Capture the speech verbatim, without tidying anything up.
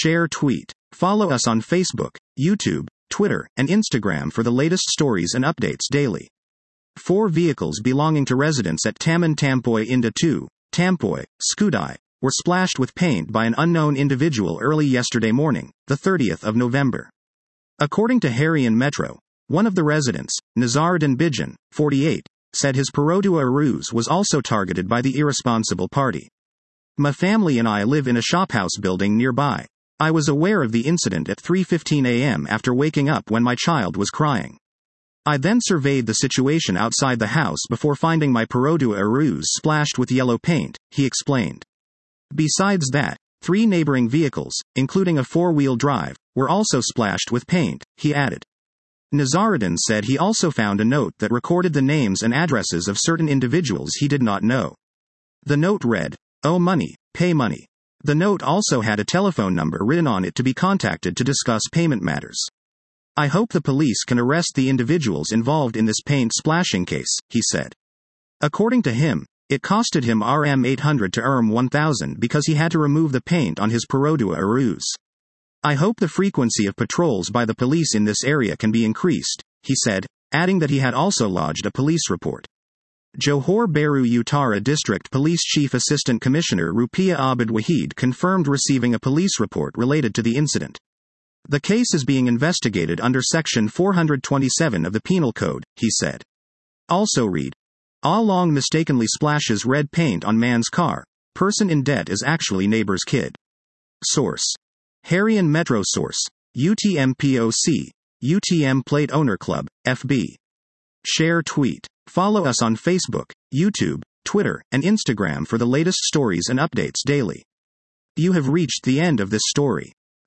Share tweet. Follow us on Facebook, YouTube, Twitter, and Instagram for the latest stories and updates daily. Four vehicles belonging to residents at Taman Tampoi Indah two, Tampoi, Skudai, were splashed with paint by an unknown individual early yesterday morning, the thirtieth of November. According to Harian Metro, one of the residents, Nazaruddin Bijan, forty-eight, said his Perodua Aruz was also targeted by the irresponsible party. My family and I live in a shophouse building nearby. I was aware of the incident at three fifteen a m after waking up when my child was crying. I then surveyed the situation outside the house before finding my Perodua Aruz splashed with yellow paint, he explained. Besides that, three neighboring vehicles, including a four-wheel drive, were also splashed with paint, he added. Nazaruddin said he also found a note that recorded the names and addresses of certain individuals he did not know. The note read, "Owe money, pay money." The note also had a telephone number written on it to be contacted to discuss payment matters. I hope the police can arrest the individuals involved in this paint splashing case, he said. According to him, it costed him R M eight hundred to earn one thousand because he had to remove the paint on his Perodua Aruz. I hope the frequency of patrols by the police in this area can be increased, he said, adding that he had also lodged a police report. Johor Bahru Utara District Police Chief Assistant Commissioner Rupiah Abid Wahid confirmed receiving a police report related to the incident. The case is being investigated under Section four twenty-seven of the Penal Code, he said. Also read. Ah Long mistakenly splashes red paint on man's car. Person in debt is actually neighbor's kid. Source. Harian Metro Source. U T M P O C. U T M Plate Owner Club, F B. Share tweet. Follow us on Facebook, YouTube, Twitter, and Instagram for the latest stories and updates daily. You have reached the end of this story.